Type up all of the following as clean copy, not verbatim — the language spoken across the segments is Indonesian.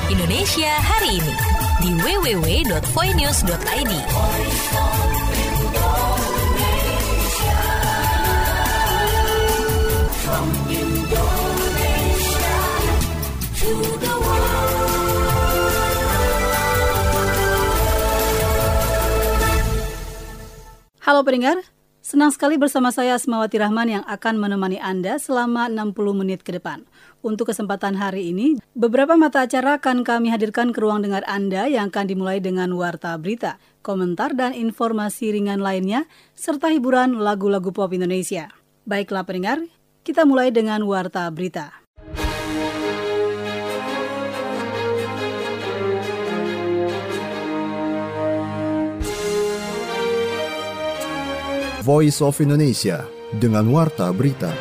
Indonesia hari ini di www.voinews.id. Halo pendengar, senang sekali bersama saya Asmawati Rahman yang akan menemani Anda selama 60 menit ke depan. Untuk kesempatan hari ini, beberapa mata acara akan kami hadirkan ke ruang dengar Anda yang akan dimulai dengan warta berita, komentar dan informasi ringan lainnya, serta hiburan lagu-lagu pop Indonesia. Baiklah pendengar, kita mulai dengan warta berita. Voice of Indonesia dengan warta berita.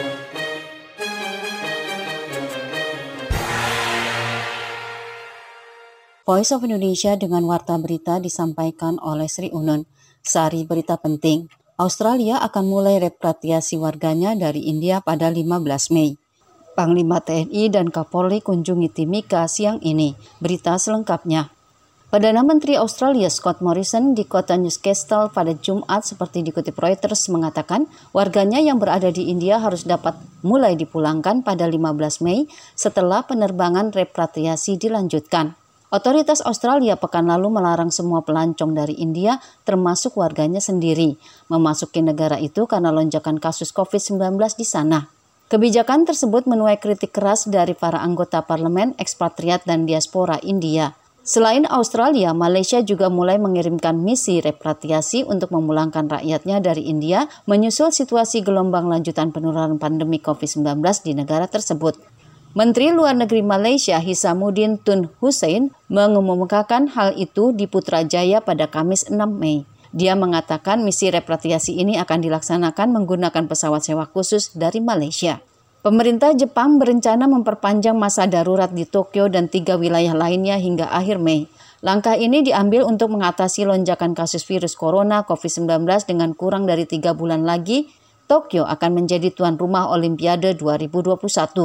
Voice of Indonesia dengan warta berita disampaikan oleh Sri Unun. Sari berita penting, Australia akan mulai repatriasi warganya dari India pada 15 Mei. Panglima TNI dan Kapolri kunjungi Timika siang ini. Berita selengkapnya. Perdana Menteri Australia Scott Morrison di kota Newcastle pada Jumat seperti dikutip Reuters mengatakan warganya yang berada di India harus dapat mulai dipulangkan pada 15 Mei setelah penerbangan repatriasi dilanjutkan. Otoritas Australia pekan lalu melarang semua pelancong dari India termasuk warganya sendiri memasuki negara itu karena lonjakan kasus COVID-19 di sana. Kebijakan tersebut menuai kritik keras dari para anggota parlemen, ekspatriat dan diaspora India. Selain Australia, Malaysia juga mulai mengirimkan misi repatriasi untuk memulangkan rakyatnya dari India menyusul situasi gelombang lanjutan penularan pandemi COVID-19 di negara tersebut. Menteri Luar Negeri Malaysia Hisamuddin Tun Hussein mengumumkan hal itu di Putrajaya pada Kamis 6 Mei. Dia mengatakan misi repatriasi ini akan dilaksanakan menggunakan pesawat sewa khusus dari Malaysia. Pemerintah Jepang berencana memperpanjang masa darurat di Tokyo dan 3 wilayah lainnya hingga akhir Mei. Langkah ini diambil untuk mengatasi lonjakan kasus virus corona COVID-19 dengan kurang dari 3 bulan lagi, Tokyo akan menjadi tuan rumah Olimpiade 2021.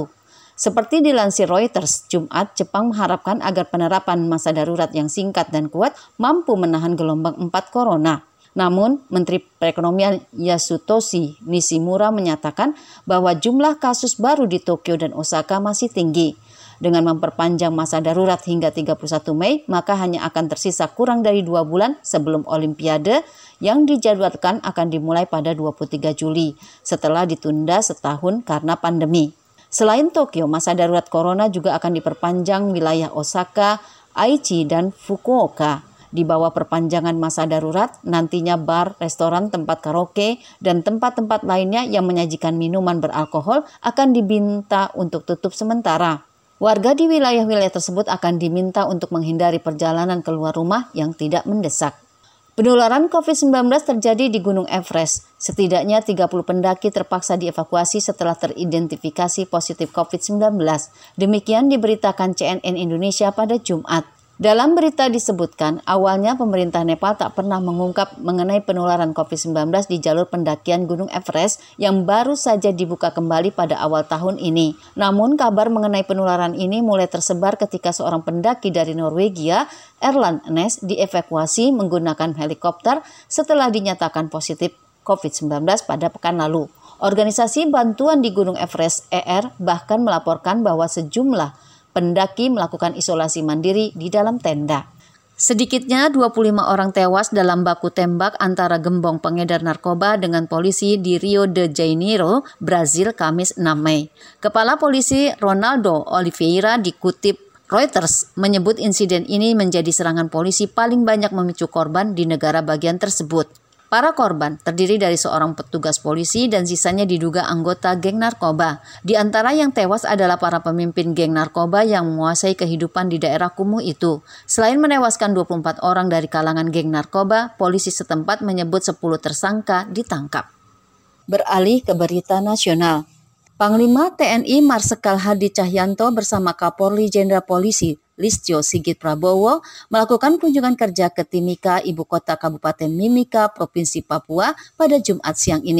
Seperti dilansir Reuters, Jumat, Jepang mengharapkan agar penerapan masa darurat yang singkat dan kuat mampu menahan gelombang 4 corona. Namun, Menteri Perekonomian Yasutoshi Nishimura menyatakan bahwa jumlah kasus baru di Tokyo dan Osaka masih tinggi. Dengan memperpanjang masa darurat hingga 31 Mei, maka hanya akan tersisa kurang dari 2 bulan sebelum Olimpiade yang dijadwalkan akan dimulai pada 23 Juli, setelah ditunda setahun karena pandemi. Selain Tokyo, masa darurat corona juga akan diperpanjang wilayah Osaka, Aichi, dan Fukuoka. Di bawah perpanjangan masa darurat, nantinya bar, restoran, tempat karaoke, dan tempat-tempat lainnya yang menyajikan minuman beralkohol akan diminta untuk tutup sementara. Warga di wilayah-wilayah tersebut akan diminta untuk menghindari perjalanan keluar rumah yang tidak mendesak. Penularan COVID-19 terjadi di Gunung Everest. Setidaknya 30 pendaki terpaksa dievakuasi setelah teridentifikasi positif COVID-19. Demikian diberitakan CNN Indonesia pada Jumat. Dalam berita disebutkan, awalnya pemerintah Nepal tak pernah mengungkap mengenai penularan COVID-19 di jalur pendakian Gunung Everest yang baru saja dibuka kembali pada awal tahun ini. Namun kabar mengenai penularan ini mulai tersebar ketika seorang pendaki dari Norwegia, Erland Ness, dievakuasi menggunakan helikopter setelah dinyatakan positif COVID-19 pada pekan lalu. Organisasi bantuan di Gunung Everest, ER, bahkan melaporkan bahwa sejumlah pendaki melakukan isolasi mandiri di dalam tenda. Sedikitnya 25 orang tewas dalam baku tembak antara gembong pengedar narkoba dengan polisi di Rio de Janeiro, Brazil, Kamis 6 Mei. Kepala polisi Ronaldo Oliveira dikutip Reuters menyebut insiden ini menjadi serangan polisi paling banyak memicu korban di negara bagian tersebut. Para korban terdiri dari seorang petugas polisi dan sisanya diduga anggota geng narkoba. Di antara yang tewas adalah para pemimpin geng narkoba yang menguasai kehidupan di daerah kumuh itu. Selain menewaskan 24 orang dari kalangan geng narkoba, polisi setempat menyebut 10 tersangka ditangkap. Beralih ke berita nasional. Panglima TNI Marsikal Hadi Cahyanto bersama Kapolri Jenderal Polisi Listio Sigit Prabowo melakukan kunjungan kerja ke Timika, ibu kota Kabupaten Mimika, Provinsi Papua pada Jumat siang ini.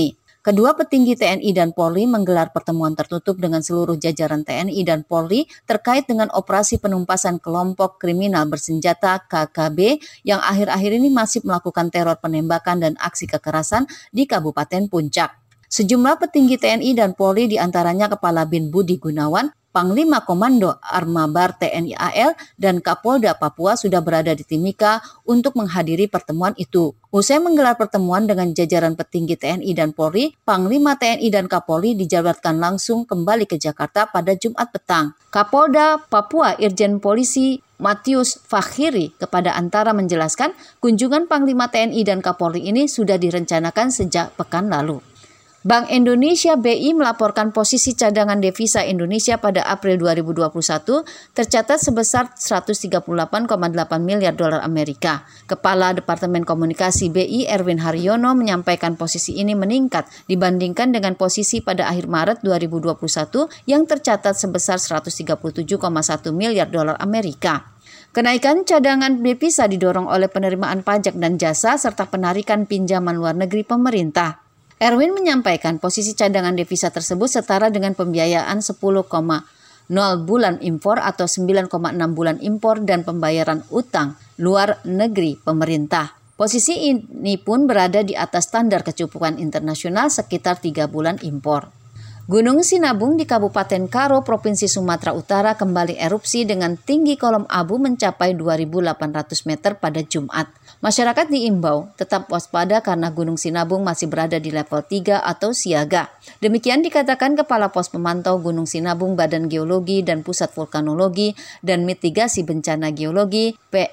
Kedua petinggi TNI dan Polri menggelar pertemuan tertutup dengan seluruh jajaran TNI dan Polri terkait dengan operasi penumpasan kelompok kriminal bersenjata KKB yang akhir-akhir ini masih melakukan teror penembakan dan aksi kekerasan di Kabupaten Puncak. Sejumlah petinggi TNI dan Polri diantaranya Kepala BIN Budi Gunawan, Panglima Komando Armabar TNI AL, dan Kapolda Papua sudah berada di Timika untuk menghadiri pertemuan itu. Usai menggelar pertemuan dengan jajaran petinggi TNI dan Polri, Panglima TNI dan Kapolri dijadwalkan langsung kembali ke Jakarta pada Jumat petang. Kapolda Papua Irjen Polisi Matius Fakhiri kepada Antara menjelaskan kunjungan Panglima TNI dan Kapolri ini sudah direncanakan sejak pekan lalu. Bank Indonesia BI melaporkan posisi cadangan devisa Indonesia pada April 2021 tercatat sebesar 138,8 miliar dolar Amerika. Kepala Departemen Komunikasi BI Erwin Haryono menyampaikan posisi ini meningkat dibandingkan dengan posisi pada akhir Maret 2021 yang tercatat sebesar 137,1 miliar dolar Amerika. Kenaikan cadangan devisa didorong oleh penerimaan pajak dan jasa serta penarikan pinjaman luar negeri pemerintah. Erwin menyampaikan posisi cadangan devisa tersebut setara dengan pembiayaan 10,0 bulan impor atau 9,6 bulan impor dan pembayaran utang luar negeri pemerintah. Posisi ini pun berada di atas standar kecukupan internasional sekitar 3 bulan impor. Gunung Sinabung di Kabupaten Karo, Provinsi Sumatera Utara kembali erupsi dengan tinggi kolom abu mencapai 2.800 meter pada Jumat. Masyarakat diimbau tetap waspada karena Gunung Sinabung masih berada di level 3 atau siaga. Demikian dikatakan Kepala Pos Pemantau Gunung Sinabung Badan Geologi dan Pusat Vulkanologi dan Mitigasi Bencana Geologi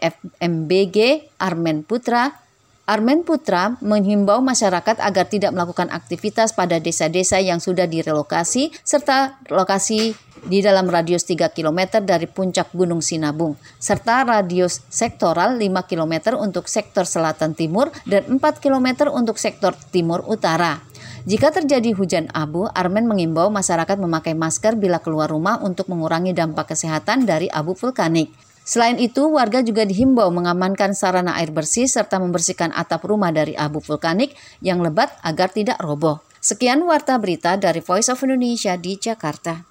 PFMBG Armen Putra. Armen Putra menghimbau masyarakat agar tidak melakukan aktivitas pada desa-desa yang sudah direlokasi serta lokasi di dalam radius 3 km dari puncak Gunung Sinabung, serta radius sektoral 5 km untuk sektor selatan timur dan 4 km untuk sektor timur utara. Jika terjadi hujan abu, Armen mengimbau masyarakat memakai masker bila keluar rumah untuk mengurangi dampak kesehatan dari abu vulkanik. Selain itu, warga juga dihimbau mengamankan sarana air bersih serta membersihkan atap rumah dari abu vulkanik yang lebat agar tidak roboh. Sekian Warta Berita dari Voice of Indonesia di Jakarta.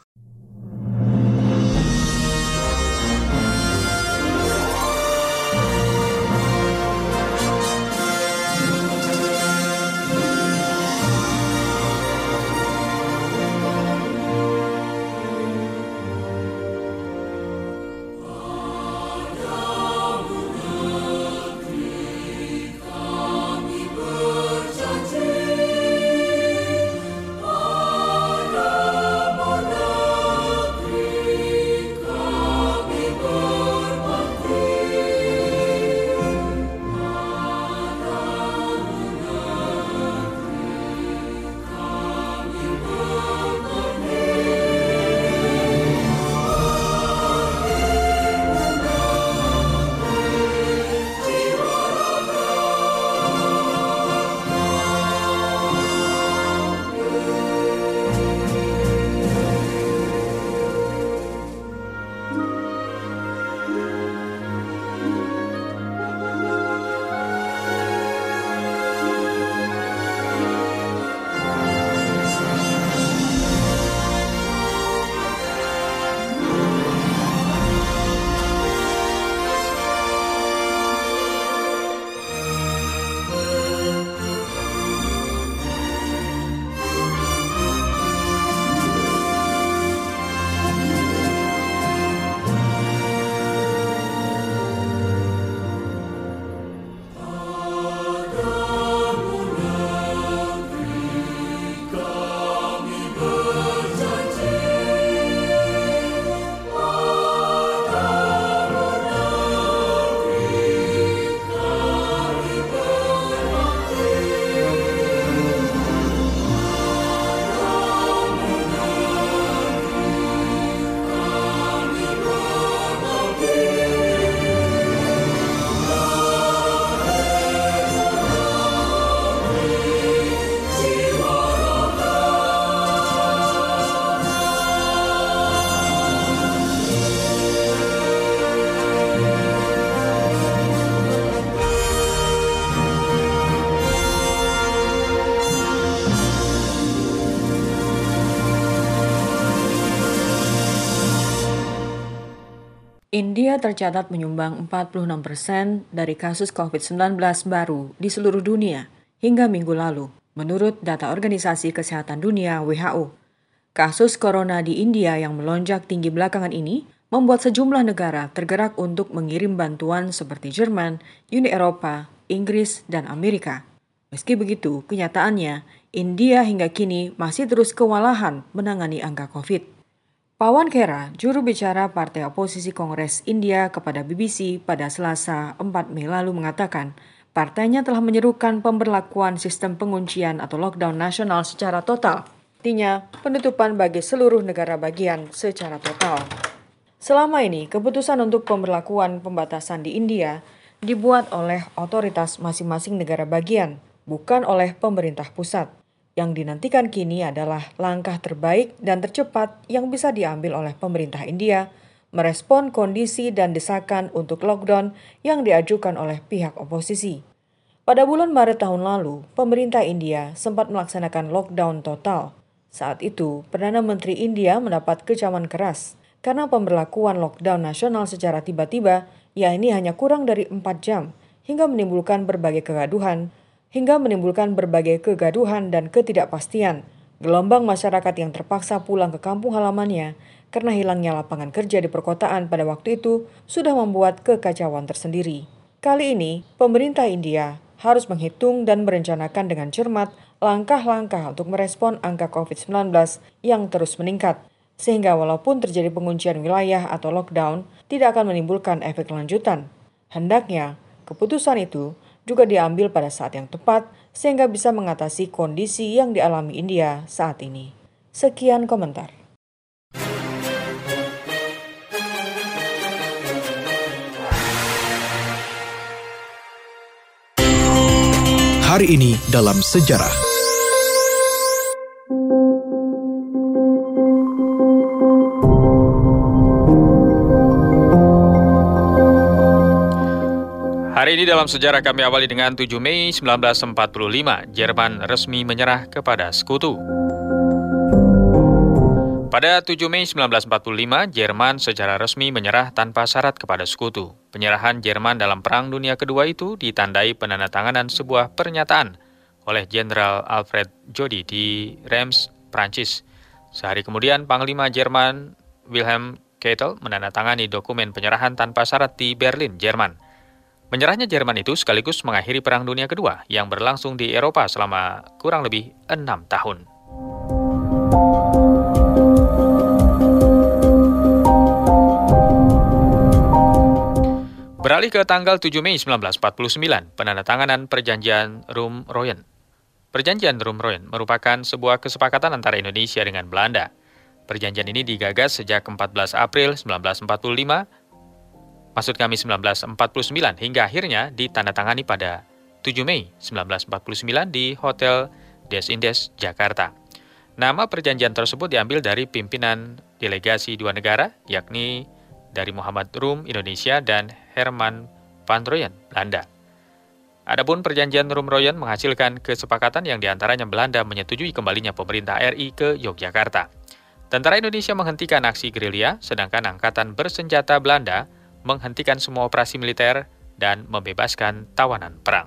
India tercatat menyumbang 46% dari kasus COVID-19 baru di seluruh dunia hingga minggu lalu, menurut data Organisasi Kesehatan Dunia (WHO). Kasus corona di India yang melonjak tinggi belakangan ini membuat sejumlah negara tergerak untuk mengirim bantuan seperti Jerman, Uni Eropa, Inggris, dan Amerika. Meski begitu, kenyataannya India hingga kini masih terus kewalahan menangani angka COVID. Pawan Khera, juru bicara Partai Oposisi Kongres India kepada BBC pada Selasa 4 Mei lalu mengatakan, partainya telah menyerukan pemberlakuan sistem penguncian atau lockdown nasional secara total. Artinya, penutupan bagi seluruh negara bagian secara total. Selama ini, keputusan untuk pemberlakuan pembatasan di India dibuat oleh otoritas masing-masing negara bagian, bukan oleh pemerintah pusat. Yang dinantikan kini adalah langkah terbaik dan tercepat yang bisa diambil oleh pemerintah India merespon kondisi dan desakan untuk lockdown yang diajukan oleh pihak oposisi. Pada bulan Maret tahun lalu, pemerintah India sempat melaksanakan lockdown total. Saat itu, Perdana Menteri India mendapat kecaman keras karena pemberlakuan lockdown nasional secara tiba-tiba, yakni hanya kurang dari 4 jam, hingga menimbulkan berbagai kegaduhan dan ketidakpastian. Gelombang masyarakat yang terpaksa pulang ke kampung halamannya karena hilangnya lapangan kerja di perkotaan pada waktu itu sudah membuat kekacauan tersendiri. Kali ini, pemerintah India harus menghitung dan merencanakan dengan cermat langkah-langkah untuk merespon angka COVID-19 yang terus meningkat, sehingga walaupun terjadi penguncian wilayah atau lockdown, tidak akan menimbulkan efek lanjutan. Hendaknya, keputusan itu juga diambil pada saat yang tepat sehingga bisa mengatasi kondisi yang dialami India saat ini. Sekian komentar. Hari ini dalam sejarah. Hari ini dalam sejarah kami awali dengan 7 Mei 1945, Jerman resmi menyerah kepada Sekutu. Pada 7 Mei 1945, Jerman secara resmi menyerah tanpa syarat kepada Sekutu. Penyerahan Jerman dalam Perang Dunia Kedua itu ditandai penandatanganan sebuah pernyataan oleh Jenderal Alfred Jody di Reims, Prancis. Sehari kemudian, Panglima Jerman Wilhelm Keitel menandatangani dokumen penyerahan tanpa syarat di Berlin, Jerman. Menyerahnya Jerman itu sekaligus mengakhiri Perang Dunia Kedua yang berlangsung di Eropa selama kurang lebih 6 tahun. Beralih ke tanggal 7 Mei 1949, penandatanganan Perjanjian Rum-Royen. Perjanjian Rum-Royen merupakan sebuah kesepakatan antara Indonesia dengan Belanda. Perjanjian ini digagas sejak 14 April 1949, 1949 hingga akhirnya ditandatangani pada 7 Mei 1949 di Hotel Des Indes, Jakarta. Nama perjanjian tersebut diambil dari pimpinan delegasi dua negara, yakni dari Muhammad Rum, Indonesia, dan Herman van Royen, Belanda. Adapun perjanjian Rum-Royen menghasilkan kesepakatan yang diantaranya Belanda menyetujui kembalinya pemerintah RI ke Yogyakarta. Tentara Indonesia menghentikan aksi gerilya, sedangkan angkatan bersenjata Belanda menghentikan semua operasi militer dan membebaskan tawanan perang.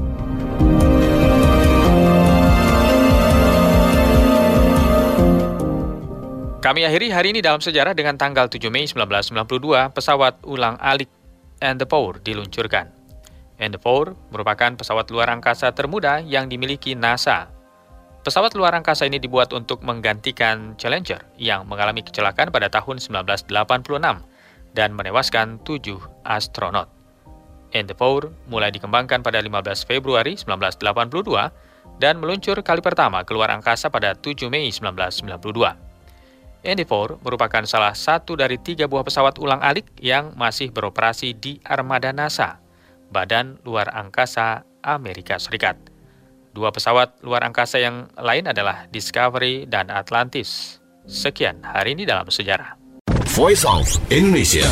Kami akhiri hari ini dalam sejarah dengan tanggal 7 Mei 1992, pesawat ulang-alik Endeavour diluncurkan. Endeavour merupakan pesawat luar angkasa termuda yang dimiliki NASA. Pesawat luar angkasa ini dibuat untuk menggantikan Challenger yang mengalami kecelakaan pada tahun 1986. Dan menewaskan 7 astronot. Endeavour mulai dikembangkan pada 15 Februari 1982 dan meluncur kali pertama keluar angkasa pada 7 Mei 1992. Endeavour merupakan salah satu dari 3 buah pesawat ulang-alik yang masih beroperasi di armada NASA, Badan Luar Angkasa Amerika Serikat. 2 pesawat luar angkasa yang lain adalah Discovery dan Atlantis. Sekian hari ini dalam sejarah. Voice of Indonesia.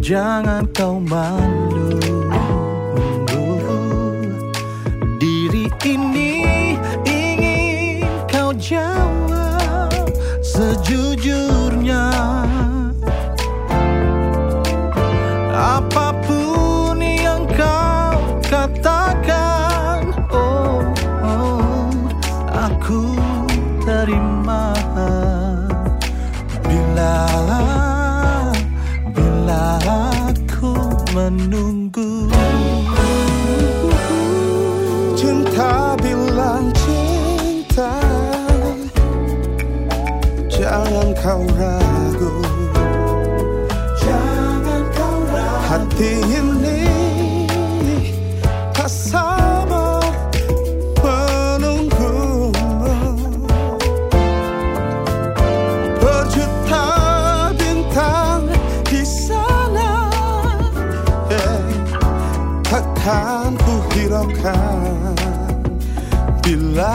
jangan kau malu. Diri ini ingin kau jawab sejujurnya. Apapun yang kau katakan, aku terima. Bila aku menunggu. Cinta bilang cinta, jangan kau ragu. Jangan kau ragu. Hati ini tak sabar menunggumu. Berjuta bintang di sana, takkan ku hiraukan. Bila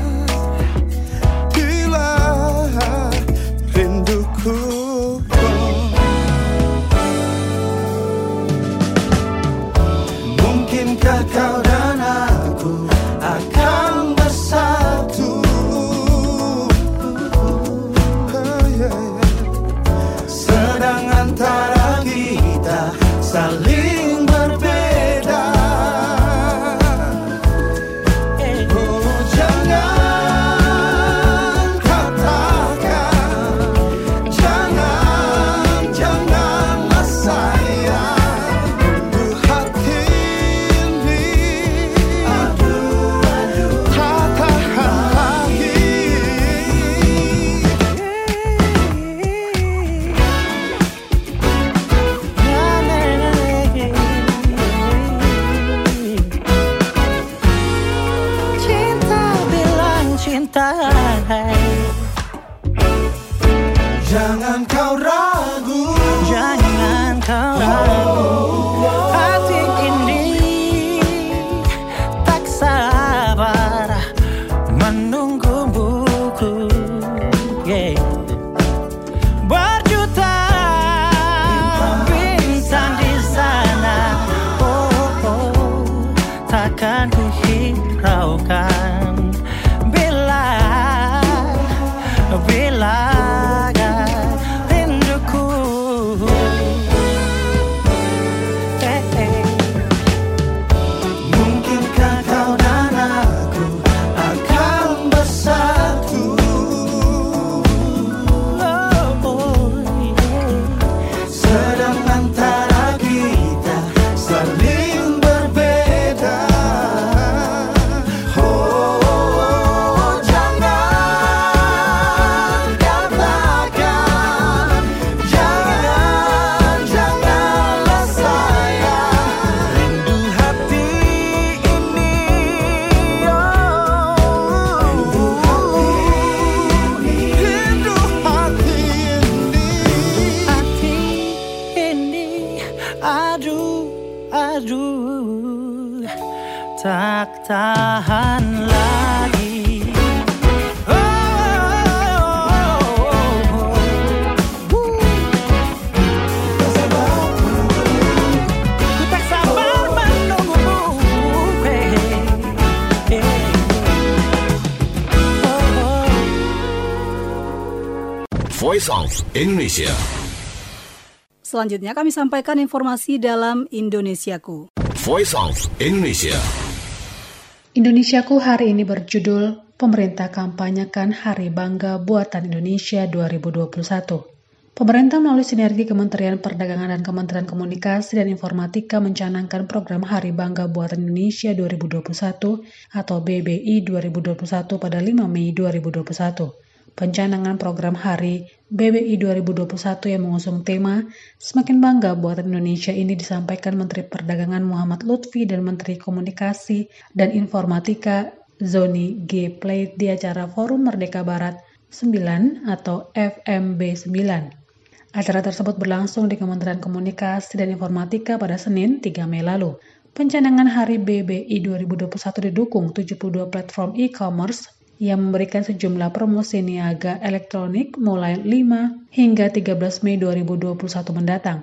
rinduku. Mungkinkah kau dan aku akan bersatu? Sedang antara kita saling berbeda. Jangan kau ragu, jangan kau ragu. Hati ini tak sabar menunggumu. Berjuta bintang di sana, takkan ku hiraukan. Bila tak tahan lagi. Ku tak sabar menunggumu. Voice of Indonesia. Selanjutnya kami sampaikan informasi dalam Indonesiaku. Voice of Indonesia. Indonesiaku hari ini berjudul Pemerintah Kampanyekan Hari Bangga Buatan Indonesia 2021. Pemerintah melalui sinergi Kementerian Perdagangan dan Kementerian Komunikasi dan Informatika mencanangkan program Hari Bangga Buatan Indonesia 2021 atau BBI 2021 pada 5 Mei 2021. Pencanangan program Hari BBI 2021 yang mengusung tema Semakin Bangga Buatan Indonesia ini disampaikan Menteri Perdagangan Muhammad Lutfi dan Menteri Komunikasi dan Informatika Zoni G. Plate di acara Forum Merdeka Barat 9 atau FMB 9. Acara tersebut berlangsung di Kementerian Komunikasi dan Informatika pada Senin 3 Mei lalu. Pencanangan Hari BBI 2021 didukung 72 platform e-commerce yang memberikan sejumlah promosi niaga elektronik mulai 5 hingga 13 Mei 2021 mendatang.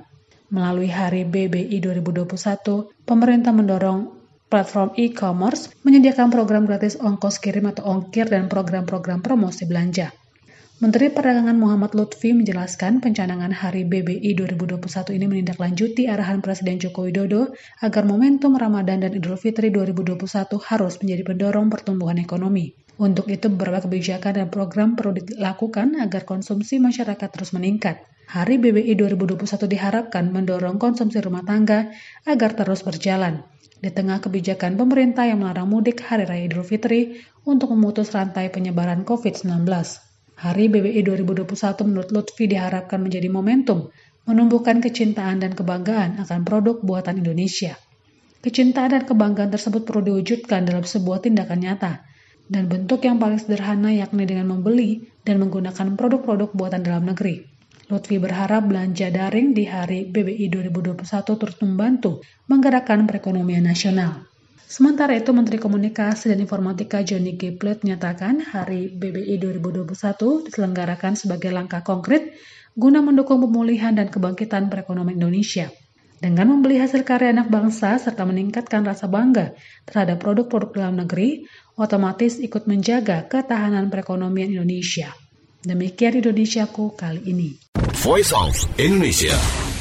Melalui Hari BBI 2021, pemerintah mendorong platform e-commerce menyediakan program gratis ongkos kirim atau ongkir dan program-program promosi belanja. Menteri Perdagangan Muhammad Lutfi menjelaskan pencanangan Hari BBI 2021 ini menindaklanjuti arahan Presiden Joko Widodo agar momentum Ramadan dan Idul Fitri 2021 harus menjadi pendorong pertumbuhan ekonomi. Untuk itu, beberapa kebijakan dan program perlu dilakukan agar konsumsi masyarakat terus meningkat. Hari BBI 2021 diharapkan mendorong konsumsi rumah tangga agar terus berjalan. Di tengah kebijakan pemerintah yang melarang mudik Hari Raya Idul Fitri untuk memutus rantai penyebaran COVID-19. Hari BBI 2021 menurut Lutfi diharapkan menjadi momentum menumbuhkan kecintaan dan kebanggaan akan produk buatan Indonesia. Kecintaan dan kebanggaan tersebut perlu diwujudkan dalam sebuah tindakan nyata, dan bentuk yang paling sederhana yakni dengan membeli dan menggunakan produk-produk buatan dalam negeri. Lutfi berharap belanja daring di Hari BBI 2021 terus membantu menggerakkan perekonomian nasional. Sementara itu, Menteri Komunikasi dan Informatika Johnny G. Plate menyatakan Hari BBI 2021 diselenggarakan sebagai langkah konkret guna mendukung pemulihan dan kebangkitan perekonomian Indonesia. Dengan membeli hasil karya anak bangsa serta meningkatkan rasa bangga terhadap produk-produk dalam negeri, otomatis ikut menjaga ketahanan perekonomian Indonesia. Demikian Indonesiaku kali ini. Voice of Indonesia.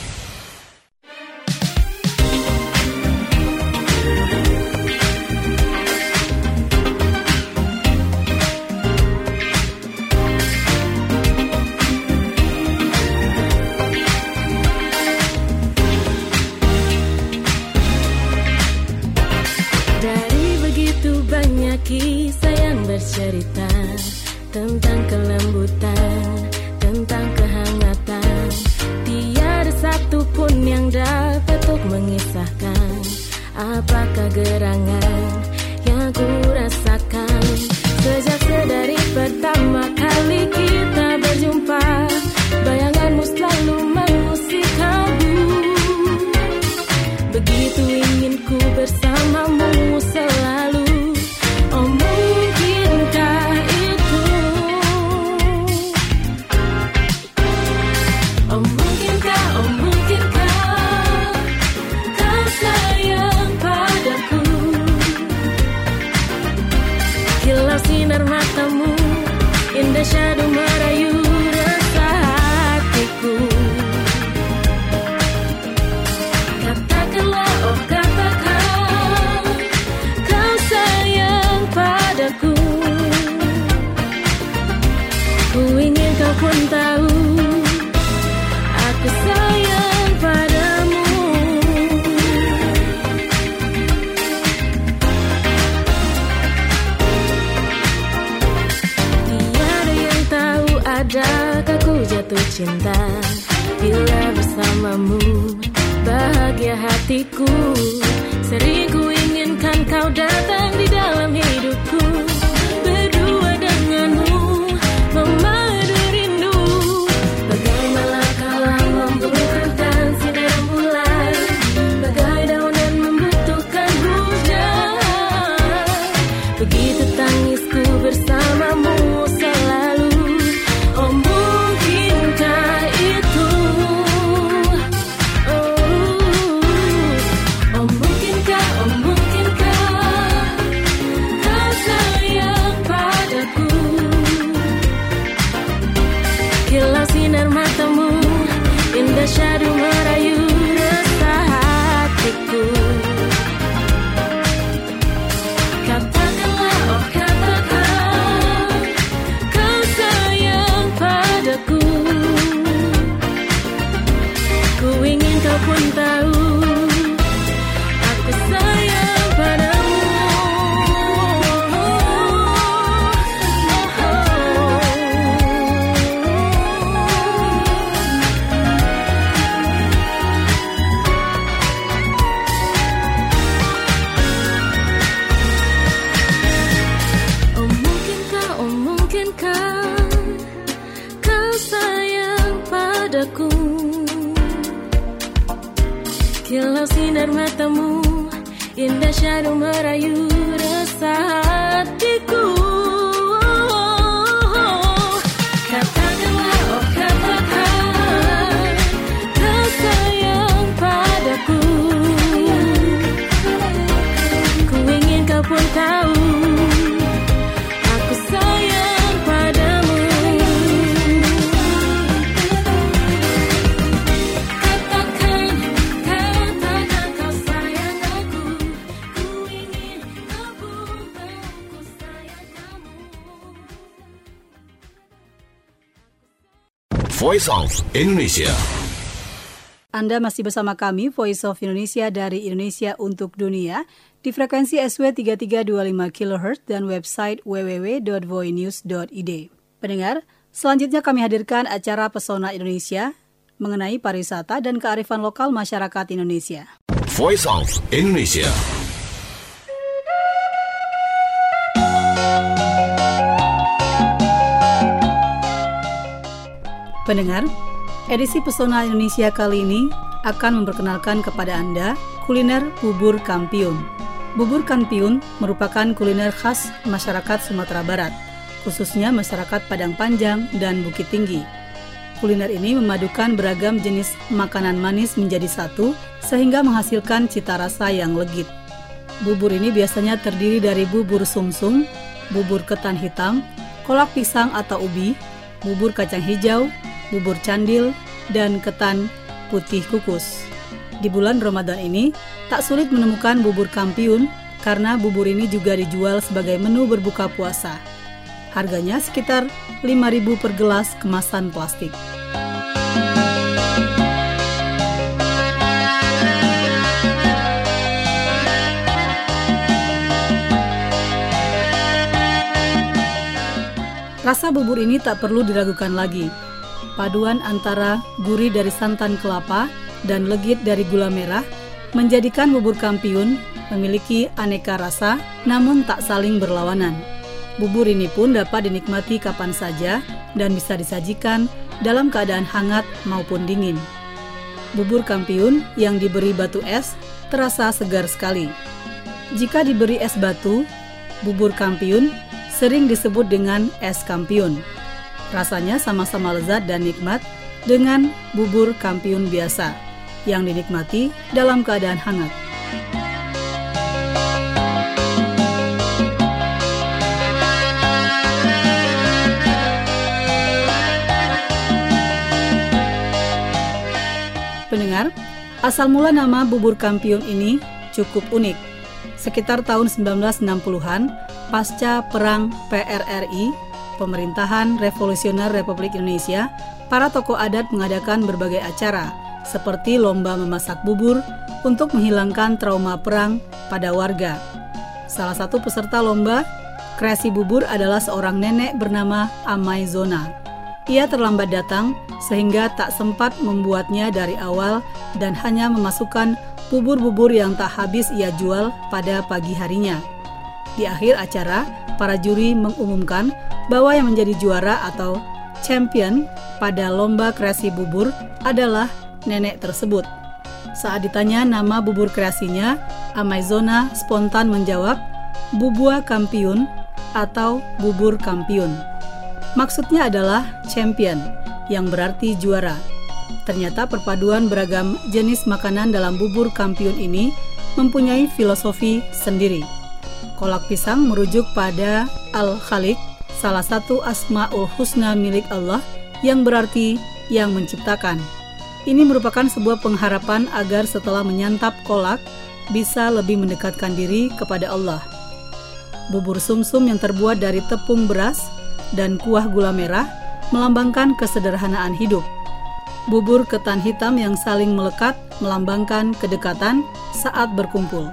Kisah yang bercerita tentang kelembutan, tentang kehangatan. Tiada satu pun yang dapat untuk mengisahkan apakah gerangan yang ku rasakan sejak sedari pertama kali kita berjumpa. Bayanganmu selalu mengusik kalbu, begitu ingin ku bersamamu selalu. Syadu merayu rasa hatiku. Katakanlah, oh katakan, kau sayang padaku. Ku ingin kau pun tahu, aku sayang padamu. Adakah ku jatuh cinta bila bersamamu, bahagia hatiku. Sering ku inginkan kau datang di dalam hidupku, berdua denganmu memadu rindu. Bagai malakala membutuhkan sinar rembulan, bagai daunan membutuhkan hujan. Begitu tangisku bersamamu selalu. Syadu merayu rasa hatiku. Katakanlah, oh katakan, kau sayang padaku. Ku ingin kau pun tahu, aku sayang padamu. Kilau sinar matamu, indah syadu merayu rasa hatiku. Katakanlah, oh katakan, kau sayang pun tahu aku sayang padamu. Katakan kau sayang aku, ku ingin kau pun tahu ku sayang kamu. Voice of Indonesia. Anda masih bersama kami, Voice of Indonesia dari Indonesia untuk Dunia, di frekuensi SW 3325 kHz dan website www.voinews.id. Pendengar, selanjutnya kami hadirkan acara Pesona Indonesia mengenai pariwisata dan kearifan lokal masyarakat Indonesia. Voice of Indonesia. Pendengar, edisi Pesona Indonesia kali ini akan memperkenalkan kepada Anda kuliner bubur kampiun. Bubur kampiun merupakan kuliner khas masyarakat Sumatera Barat, khususnya masyarakat Padang Panjang dan Bukit Tinggi. Kuliner ini memadukan beragam jenis makanan manis menjadi satu, sehingga menghasilkan cita rasa yang legit. Bubur ini biasanya terdiri dari bubur sumsum, bubur ketan hitam, kolak pisang atau ubi, bubur kacang hijau, bubur candil, dan ketan putih kukus. Di bulan Ramadan ini, tak sulit menemukan bubur kampiun karena bubur ini juga dijual sebagai menu berbuka puasa. Harganya sekitar 5.000 per gelas kemasan plastik. Rasa bubur ini tak perlu diragukan lagi. Paduan antara gurih dari santan kelapa dan legit dari gula merah menjadikan bubur kampiun memiliki aneka rasa namun tak saling berlawanan. Bubur ini pun dapat dinikmati kapan saja dan bisa disajikan dalam keadaan hangat maupun dingin. Bubur kampiun yang diberi batu es terasa segar sekali. Jika diberi es batu, bubur kampiun sering disebut dengan es kampiun. Rasanya sama-sama lezat dan nikmat dengan bubur kampiun biasa yang dinikmati dalam keadaan hangat. Pendengar, asal mula nama bubur kampiun ini cukup unik. Sekitar tahun 1960-an, pasca Perang PRRI, Pemerintahan Revolusioner Republik Indonesia, para tokoh adat mengadakan berbagai acara, seperti lomba memasak bubur untuk menghilangkan trauma perang pada warga. Salah satu peserta lomba kreasi bubur adalah seorang nenek bernama Amaizona. Ia terlambat datang sehingga tak sempat membuatnya dari awal dan hanya memasukkan bubur-bubur yang tak habis ia jual pada pagi harinya. Di akhir acara, para juri mengumumkan bahwa yang menjadi juara atau champion pada lomba kreasi bubur adalah nenek tersebut. Saat ditanya nama bubur kreasinya, Amaizona spontan menjawab, "Bubua kampiun" atau bubur kampiun. Maksudnya adalah champion, yang berarti juara. Ternyata perpaduan beragam jenis makanan dalam bubur kampiun ini mempunyai filosofi sendiri. Kolak pisang merujuk pada Al-Khaliq, salah satu Asmaul Husna milik Allah yang berarti yang menciptakan. Ini merupakan sebuah pengharapan agar setelah menyantap kolak bisa lebih mendekatkan diri kepada Allah. Bubur sumsum yang terbuat dari tepung beras dan kuah gula merah melambangkan kesederhanaan hidup. Bubur ketan hitam yang saling melekat melambangkan kedekatan saat berkumpul.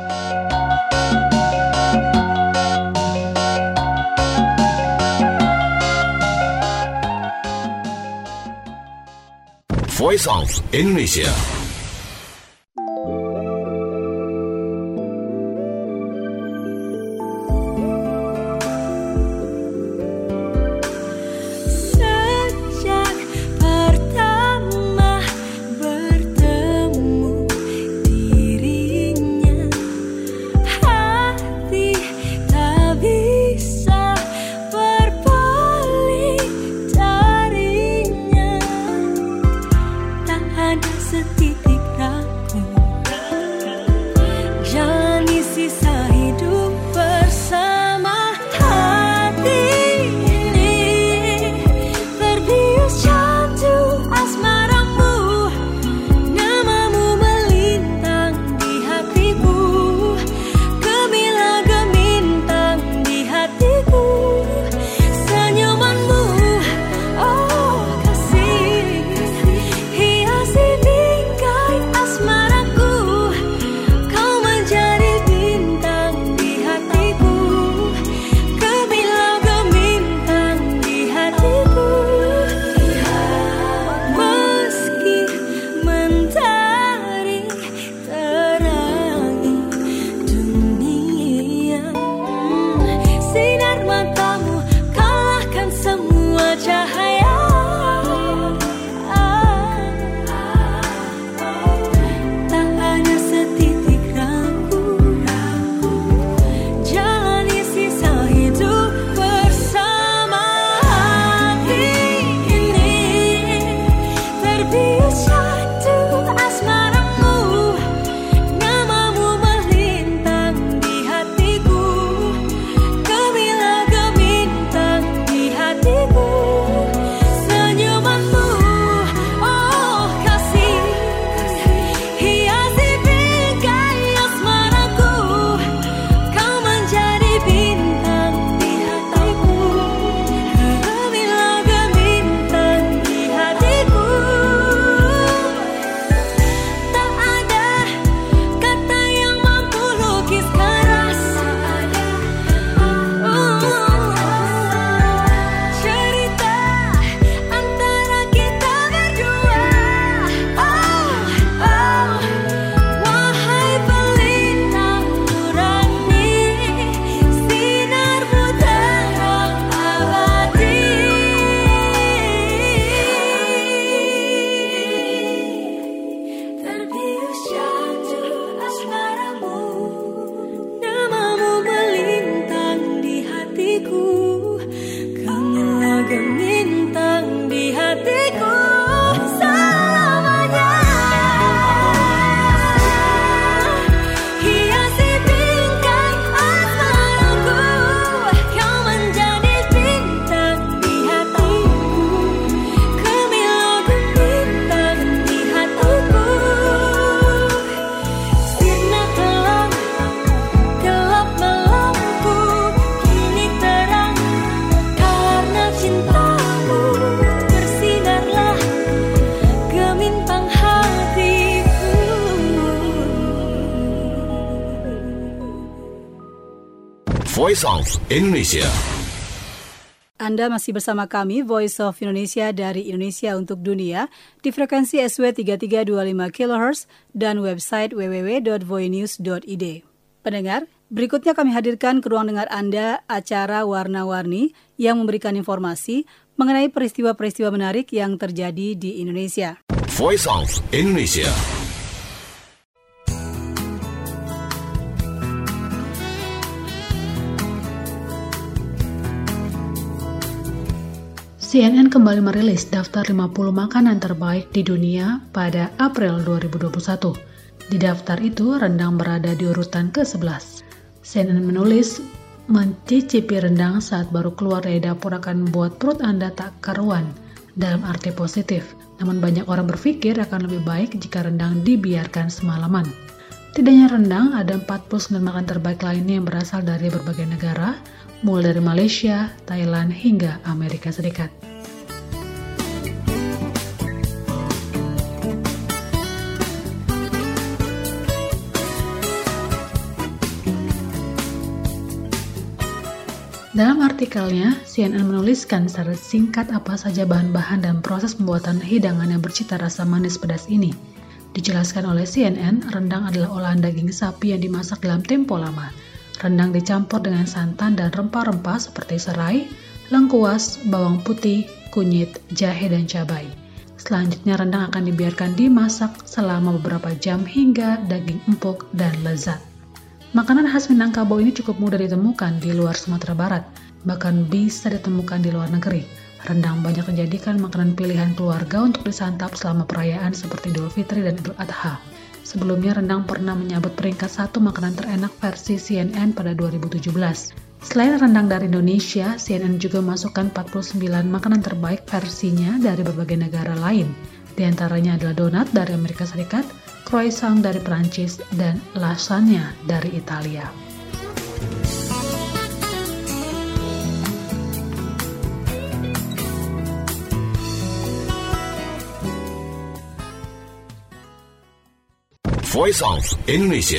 Voice of Indonesia. Sejak pertama bertemu dirinya, hati tak bisa berpaling darinya. Tak ada setiap Voice of Indonesia. Anda masih bersama kami, Voice of Indonesia dari Indonesia untuk Dunia, di frekuensi SW 3325 kHz dan website www.voinews.id. Pendengar, berikutnya kami hadirkan ke ruang dengar Anda acara Warna-Warni yang memberikan informasi mengenai peristiwa-peristiwa menarik yang terjadi di Indonesia. Voice of Indonesia. CNN kembali merilis daftar 50 makanan terbaik di dunia pada April 2021. Di daftar itu, rendang berada di urutan ke-11. CNN menulis, mencicipi rendang saat baru keluar dari dapur akan membuat perut Anda tak karuan, dalam arti positif. Namun banyak orang berpikir akan lebih baik jika rendang dibiarkan semalaman. Tidak hanya rendang, ada 49 makanan terbaik lainnya yang berasal dari berbagai negara, mulai dari Malaysia, Thailand, hingga Amerika Serikat. Dalam artikelnya, CNN menuliskan secara singkat apa saja bahan-bahan dan proses pembuatan hidangan yang bercita rasa manis pedas ini. Dijelaskan oleh CNN, rendang adalah olahan daging sapi yang dimasak dalam tempo lama. Rendang dicampur dengan santan dan rempah-rempah seperti serai, lengkuas, bawang putih, kunyit, jahe, dan cabai. Selanjutnya rendang akan dibiarkan dimasak selama beberapa jam hingga daging empuk dan lezat. Makanan khas Minangkabau ini cukup mudah ditemukan di luar Sumatera Barat, bahkan bisa ditemukan di luar negeri. Rendang banyak dijadikan makanan pilihan keluarga untuk disantap selama perayaan seperti Idul Fitri dan Idul Adha. Sebelumnya, rendang pernah menyabet peringkat 1 makanan terenak versi CNN pada 2017. Selain rendang dari Indonesia, CNN juga memasukkan 49 makanan terbaik versinya dari berbagai negara lain. Di antaranya adalah donat dari Amerika Serikat, croissant dari Perancis, dan lasagna dari Italia. Voice of Indonesia.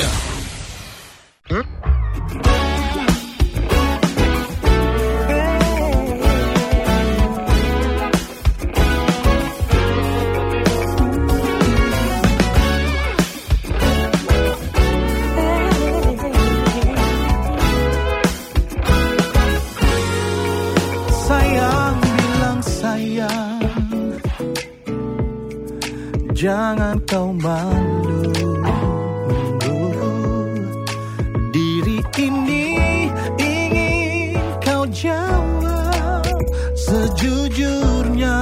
Sayang bilang sayang, jangan kau malu. Diri ini ingin kau jawab sejujurnya.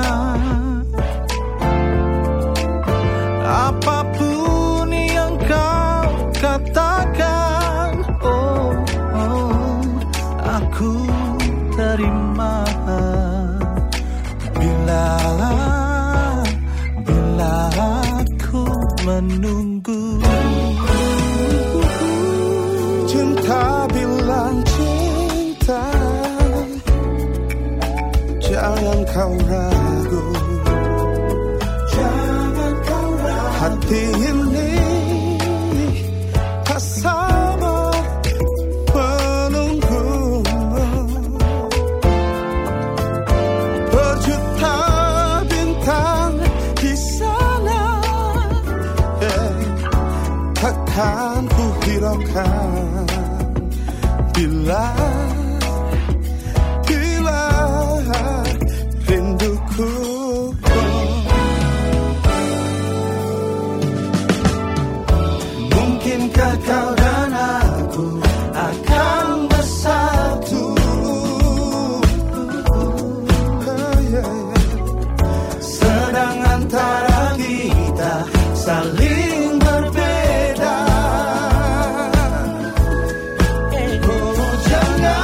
Apapun yang kau katakan, aku terima. Bila aku menunggu. Cinta bilang cinta, jangan kau ragu. Hati ini tak sabar menunggumu. Berjuta bintang di sana, takkan ku hiraukan. Bila rinduku. Mungkinkah kau dan aku akan bersatu? Sedang antara kita saling berbeda. Oh, jangan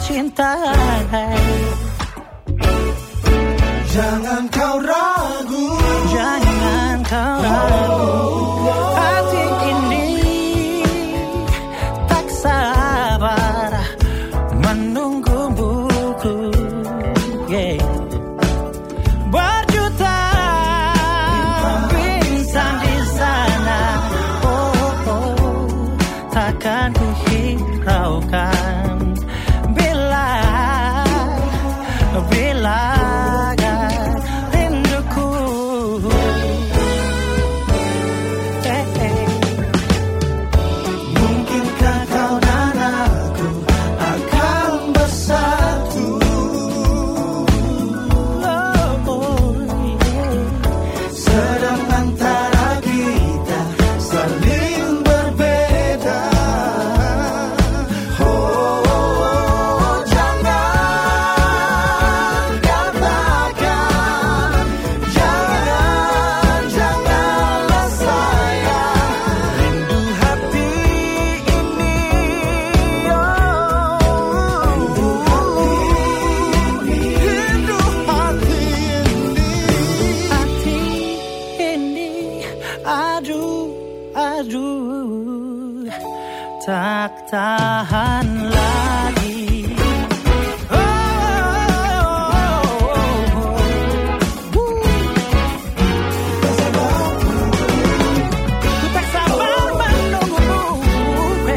mencintai. Jangan kau ragu, jangan kau ragu, hati ini tak sabar menunggu buku. Berjuta bintang di sana, takkan ku hiraukan bila rinduku. Mungkinkah kau dan aku akan bersatu? Sedang antara kita saling berbeda. Janganlah sayang, rindu hati ini, aduh, tak tahan lagi. Ku tak sabar menunggumu.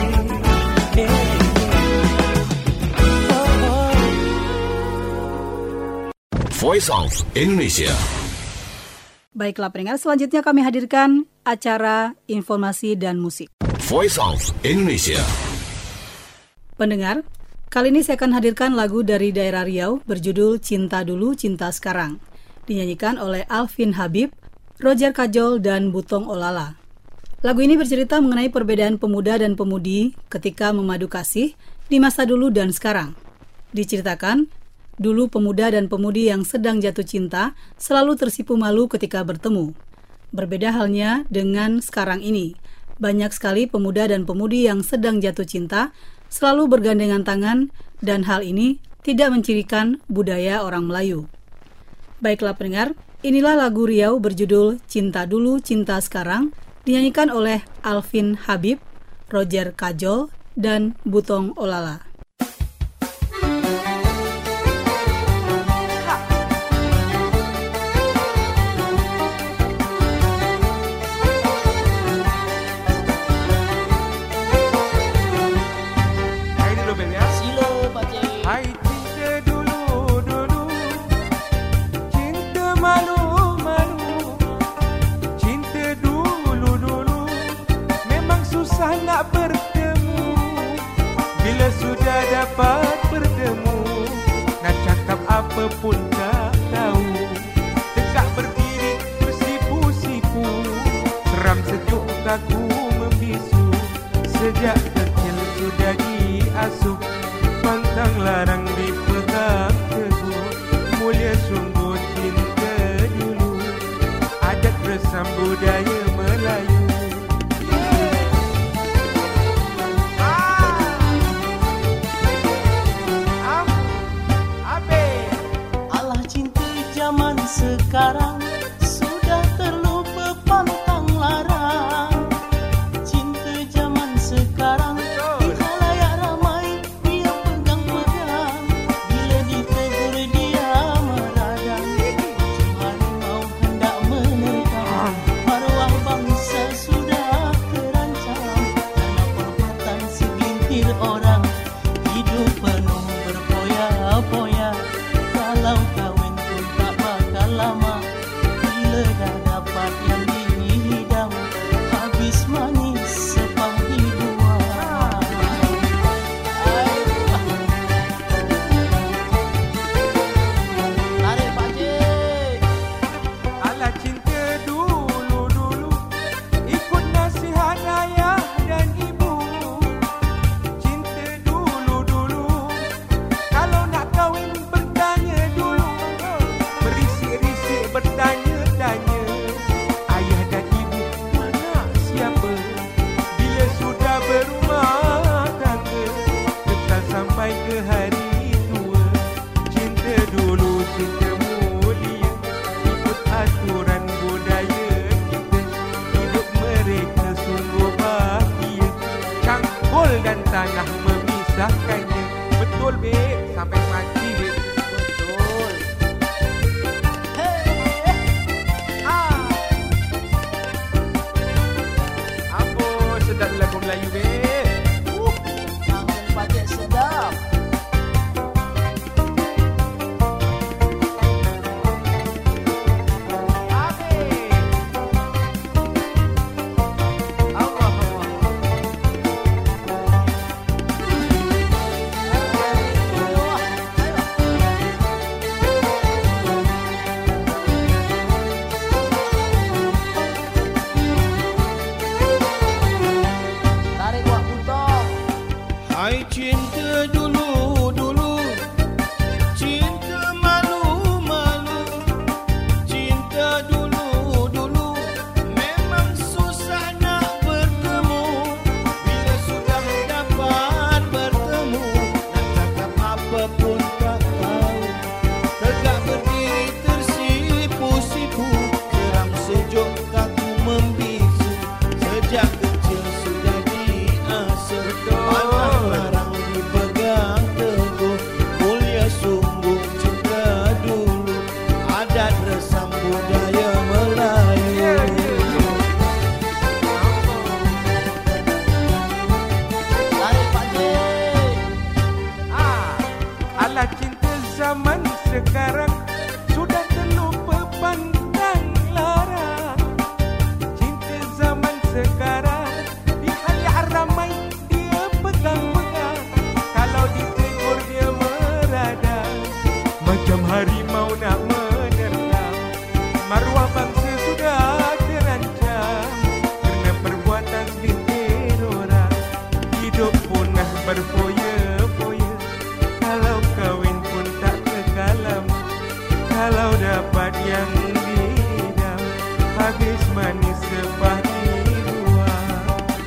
Voice of Indonesia. Baiklah pendengar, selanjutnya kami hadirkan acara informasi dan musik. Voice of Indonesia. Pendengar, kali ini saya akan hadirkan lagu dari daerah Riau berjudul Cinta Dulu, Cinta Sekarang. Dinyanyikan oleh Alvin Habib, Roger Kajol, dan Butong Olala. Lagu ini bercerita mengenai perbedaan pemuda dan pemudi ketika memadu kasih di masa dulu dan sekarang. Diceritakan, dulu pemuda dan pemudi yang sedang jatuh cinta selalu tersipu malu ketika bertemu. Berbeda halnya dengan sekarang ini. Banyak sekali pemuda dan pemudi yang sedang jatuh cinta selalu bergandengan tangan, dan hal ini tidak mencirikan budaya orang Melayu. Baiklah pendengar, inilah lagu Riau berjudul Cinta Dulu, Cinta Sekarang, dinyanyikan oleh Alvin Habib, Roger Kajol, dan Butong Olala. Dapat bertemu, nak cakap apa pun tak tahu. Tegak berdiri bersipu-sipu, seram sejuk kaku membisu. Sejak kecil sudah diasuh, pantang larang dipegang teguh. Mulia sungguh cinta dulu, adat resam budaya Melayu. Sekarang sudah terlupa pantang larang. Cinta zaman sekarang di khalayak ramai dia pegang-pegang. Bila ditegur dia meradang, macam harimau hendak menerkam. Maruah susahkannya. Betul, Beb. Sampai mati, Beb. Betul. Amboi, sedap lagu Melayu, Beb. Langsung pakai sedap. Tarik wak putong. Hai cinta dulu-dulu, cinta malu-malu, cinta dulu-dulu, memang susah nak bertemu. Bila sudah dapat bertemu, nak cakap apa pun tak tahu. Tegak berdiri tersipu-sipu, geram sejuk kaku membisu. Sejak kecil sudah diasuh, panah larang dipegang teguh. Mulia sungguh cinta dulu, adat resam budaya Melayu. Tarik Pak J. Alah cinta zaman sekarang sudah terlupa pandang larang. Cinta zaman sekarang di halayak ramai dia pegang-pegang. Kalau ditegur dia meradang, macam harimau nak menerkam. Maruah bangsa sudah terancam kerana perbuatan segelintir orang. Hidup punah berfoya-foya, kalau kahwin pun tak kekal lama. Kalau dapat yang diidam, habis manis sepah dibuang.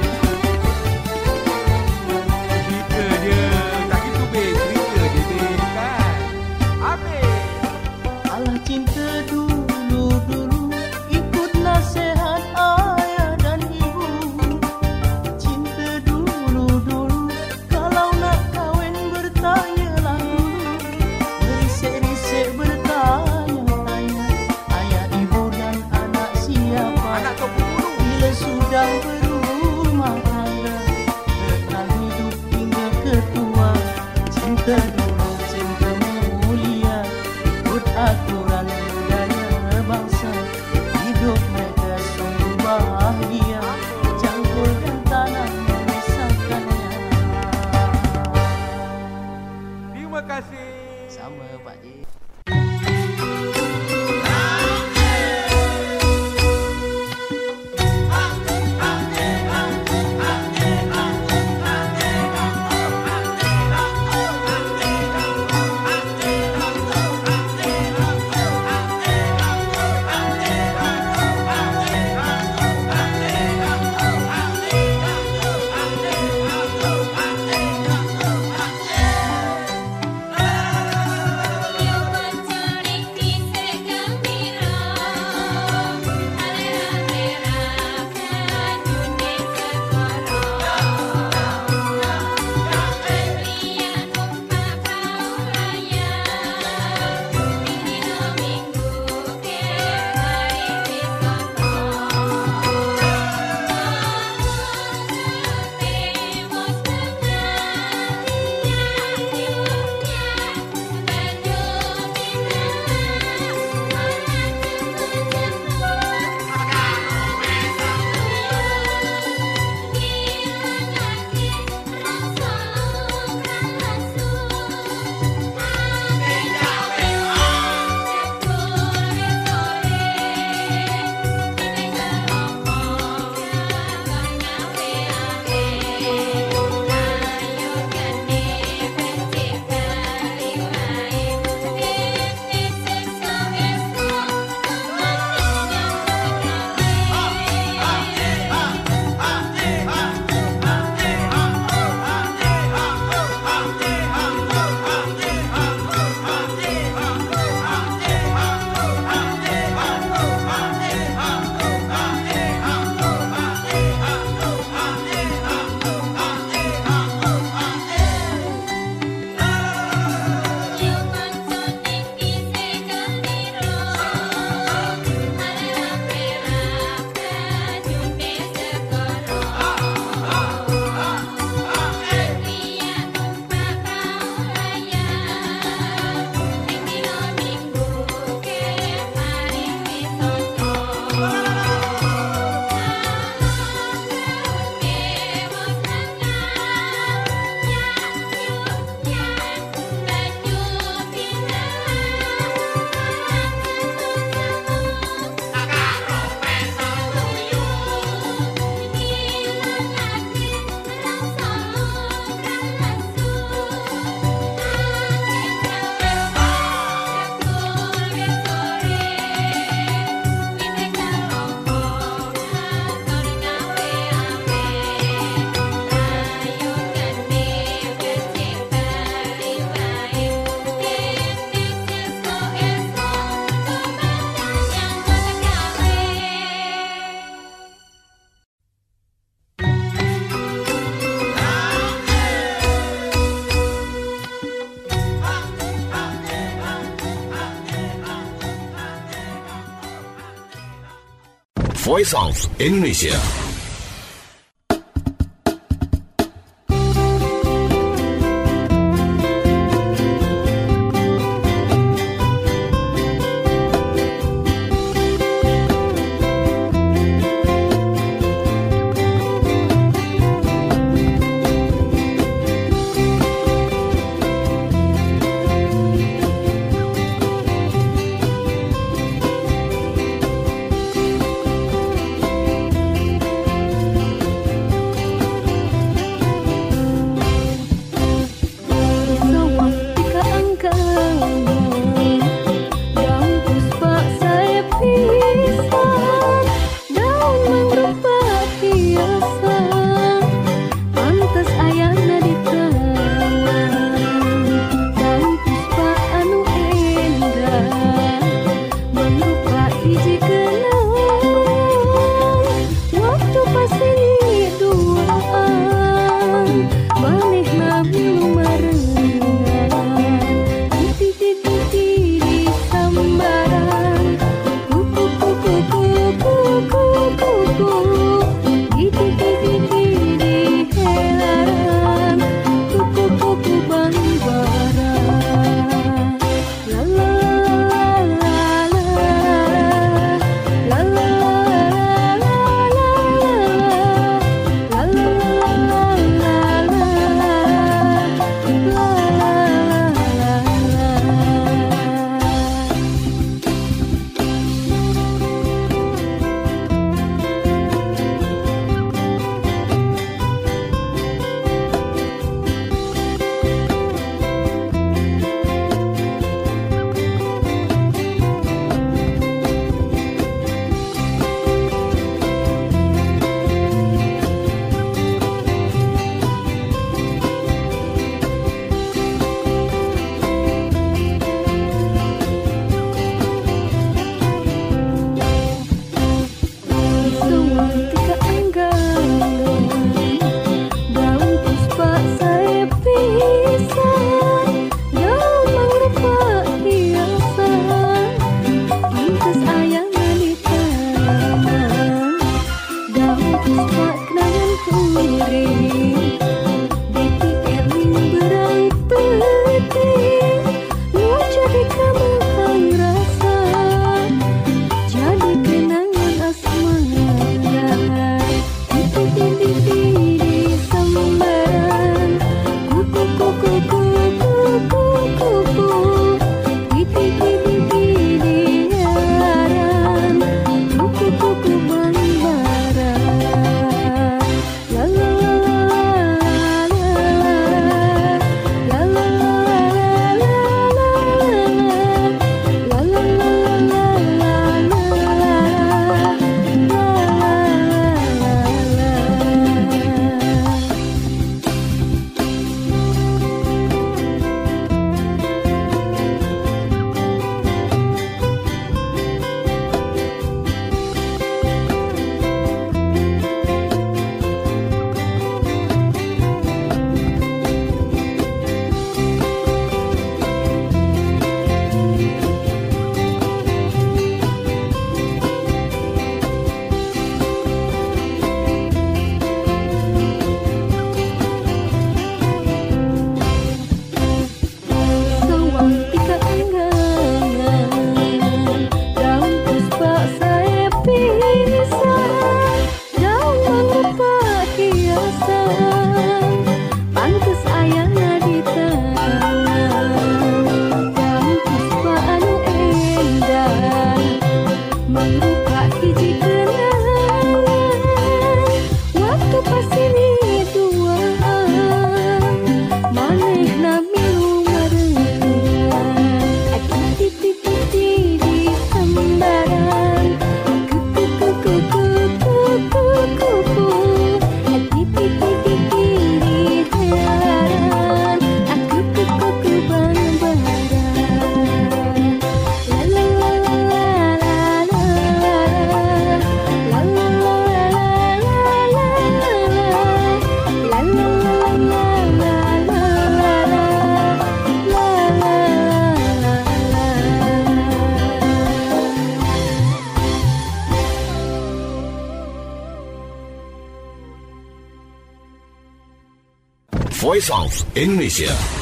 Cerita dia tak gitu, Beb. Cerita dia, Beb, kan? Habis. Alah cinta dulu-dulu, ikut nasihat ayah dan ibu. Cinta dulu-dulu, kalau nak kahwin bertanyalah dulu. Berisik-risik bertanya-tanya, ayah ibu dan anak siapa. Anak kau dulu. Bila sudah berumah tangga, kekal hidup hingga ketua. Cinta dulu, cinta mulia, ikut aturan budaya bangsa. Hidup mereka sungguh bahagia, cangkul dan tanah memisahkannya. Terima kasih. Sama Pak J. Yo Voice of Indonesia. Voice of Indonesia.